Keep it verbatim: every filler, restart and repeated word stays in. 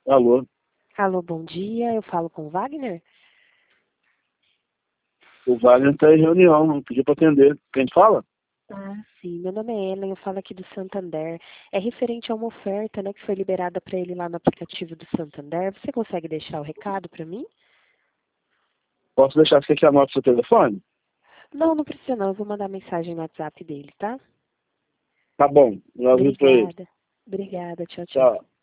Alô? Alô, bom dia. Eu falo com o Wagner? O Wagner está em reunião, não pediu para atender. Quem fala? Ah, sim. Meu nome é Ellen, eu falo aqui do Santander. É referente a uma oferta, né, que foi liberada para ele lá no aplicativo do Santander. Você consegue deixar o recado para mim? Posso deixar? Você quer que anote seu telefone? Não, não precisa não. Eu vou mandar mensagem no WhatsApp dele, tá? Tá bom, eu aviso para ele. Obrigada. Obrigada. Tchau, tchau. Tchau.